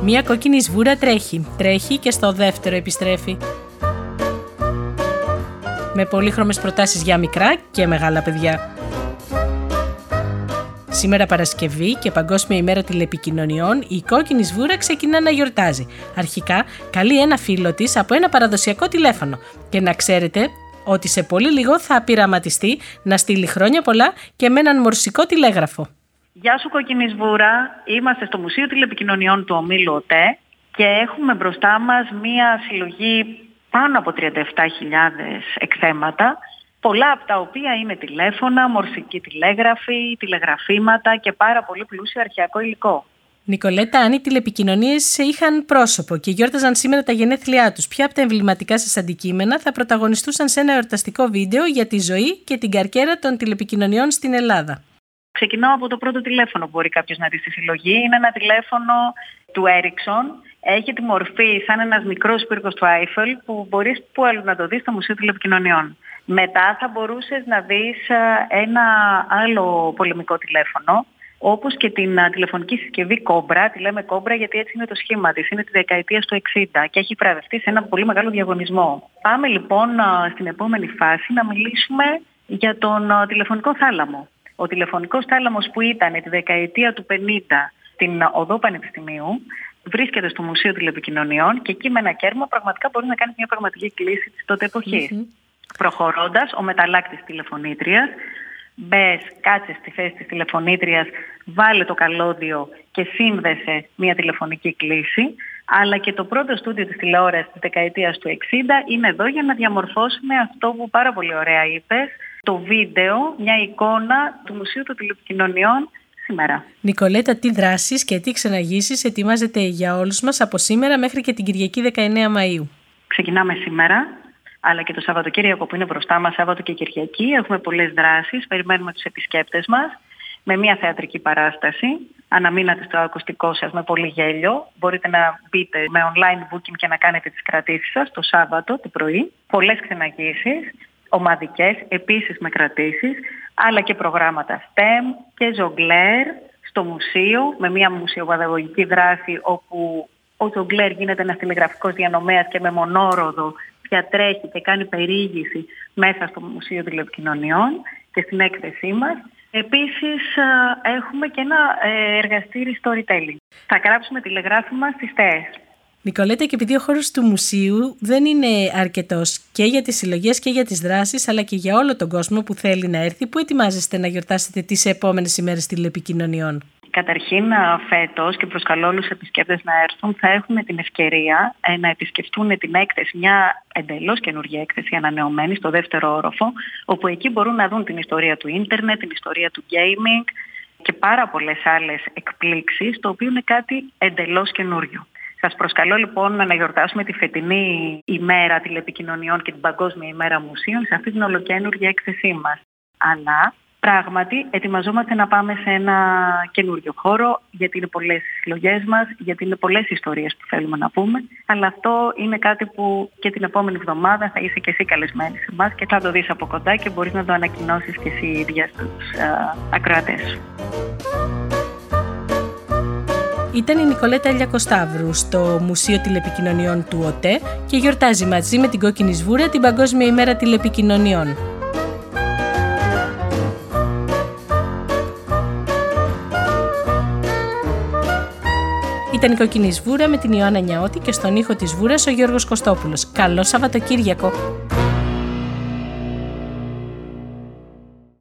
Μία κόκκινη σβούρα τρέχει και στο δεύτερο επιστρέφει. Με πολύχρωμες προτάσεις για μικρά και μεγάλα παιδιά. Σήμερα Παρασκευή και Παγκόσμια ημέρα τηλεπικοινωνιών, η κόκκινη σβούρα ξεκινά να γιορτάζει. Αρχικά καλεί ένα φίλο της από ένα παραδοσιακό τηλέφωνο και να ξέρετε ότι σε πολύ λίγο θα πειραματιστεί να στείλει χρόνια πολλά και με έναν μορσικό τηλέγραφο. Γεια σου κόκκινη σβούρα, είμαστε στο Μουσείο Τηλεπικοινωνιών του ομίλου ΟΤΕ και έχουμε μπροστά μας μία συλλογή πάνω από 37.000 εκθέματα, πολλά από τα οποία είναι τηλέφωνα, μορσική τηλέγραφη, τηλεγραφήματα και πάρα πολύ πλούσιο αρχαιακό υλικό. Νικολέτα, αν οι τηλεπικοινωνίες είχαν πρόσωπο και γιόρταζαν σήμερα τα γενέθλιά τους, ποια από τα εμβληματικά σας αντικείμενα θα πρωταγωνιστούσαν σε ένα εορταστικό βίντεο για τη ζωή και την καρκέρα των τηλεπικοινωνιών στην Ελλάδα? Ξεκινάω από το πρώτο τηλέφωνο που μπορεί κάποιος να δει στη συλλογή. Είναι ένα τηλέφωνο του Ericsson. Έχει τη μορφή σαν ένας μικρός πύργος του Άιφελ που μπορείς που άλλο να το δεις στο Μουσείο Τηλεπικοινωνιών. Μετά θα μπορούσες να δεις ένα άλλο πολεμικό τηλέφωνο, όπως και την τηλεφωνική συσκευή Cobra. Τη λέμε Cobra γιατί έτσι είναι το σχήμα της. Είναι τη δεκαετία του 60 και έχει βραβευτεί σε ένα πολύ μεγάλο διαγωνισμό. Πάμε λοιπόν στην επόμενη φάση να μιλήσουμε για τον τηλεφωνικό θάλαμο. Ο τηλεφωνικός θάλαμος που ήταν τη δεκαετία του 50 στην οδό Πανεπιστημίου βρίσκεται στο Μουσείο Τηλεπικοινωνιών και εκεί με ένα κέρμα πραγματικά μπορεί να κάνει μια πραγματική κλήση της τότε εποχής. Προχωρώντας, ο μεταλλάκτης τηλεφωνήτριας, μπες, κάτσε στη θέση της τηλεφωνήτριας, βάλε το καλώδιο και σύνδεσε μια τηλεφωνική κλήση. Αλλά και το πρώτο στούντιο της τηλεόρασης της δεκαετίας του 60 είναι εδώ για να διαμορφώσουμε αυτό που πάρα πολύ ωραία είπες, το βίντεο, μια εικόνα του Μουσείου των Τηλεπικοινωνιών σήμερα. Νικολέτα, τι δράσεις και τι ξεναγήσεις ετοιμάζετε για όλους μας από σήμερα μέχρι και την Κυριακή 19 Μαΐου? Ξεκινάμε σήμερα, αλλά και το Σαββατοκύριακο που είναι μπροστά μας, Σάββατο και Κυριακή. Έχουμε πολλές δράσεις, περιμένουμε τους επισκέπτες μας με μια θεατρική παράσταση. Αναμείνατε στο ακουστικό σας με πολύ γέλιο. Μπορείτε να μπείτε με online booking και να κάνετε τις κρατήσεις σας το Σάββατο το πρωί. Πολλές ξεναγήσεις, ομαδικές, επίσης με κρατήσεις, αλλά και προγράμματα STEM και ζογκλέρ στο μουσείο με μια μουσιοπαιδαγωγική δράση όπου ο ζογκλέρ γίνεται ένας τηλεγραφικός διανομέας και με μονόροδο διατρέχει και κάνει περιήγηση μέσα στο Μουσείο Τηλεπικοινωνιών και στην έκθεσή μας. Επίσης έχουμε και ένα εργαστήρι storytelling. Θα γράψουμε τηλεγράφημα στις ΤΕΕΣ. Νικολέτα, και επειδή ο χώρος του μουσείου δεν είναι αρκετός και για τις συλλογές και για τις δράσεις, αλλά και για όλο τον κόσμο που θέλει να έρθει, πού ετοιμάζεστε να γιορτάσετε τις επόμενες ημέρες τηλεπικοινωνιών? Καταρχήν φέτος, και προσκαλώ όλους τους επισκέπτες να έρθουν, θα έχουν την ευκαιρία να επισκεφτούν την έκθεση, μια εντελώς καινούργια έκθεση ανανεωμένη στο δεύτερο όροφο, όπου εκεί μπορούν να δουν την ιστορία του ίντερνετ, την ιστορία του gaming και πάρα πολλές άλλες εκπλήξεις, το οποίο είναι κάτι εντελώς καινούριο. Σας προσκαλώ λοιπόν να γιορτάσουμε τη φετινή ημέρα τηλεπικοινωνιών και την Παγκόσμια ημέρα μουσείων σε αυτή την ολοκαίνουργια έκθεσή μας. Αλλά πράγματι ετοιμαζόμαστε να πάμε σε ένα καινούριο χώρο, γιατί είναι πολλές οι συλλογές μας, γιατί είναι πολλές ιστορίες που θέλουμε να πούμε. Αλλά αυτό είναι κάτι που και την επόμενη εβδομάδα θα είσαι και εσύ καλεσμένη σε εμάς και θα το δεις από κοντά και μπορείς να το ανακοινώσεις και εσύ ίδια στους ακροατές σου. Ήταν η Νικολέτα Λιακοσταύρου στο Μουσείο Τηλεπικοινωνιών του ΟΤΕ και γιορτάζει μαζί με την Κόκκινη Σβούρα την Παγκόσμια ημέρα τηλεπικοινωνιών. Ήταν η Κόκκινη Σβούρα με την Ιωάννα Νιαώτη και στον ήχο της Σβούρας ο Γιώργος Κωστόπουλος. Καλό Σαββατοκύριακο!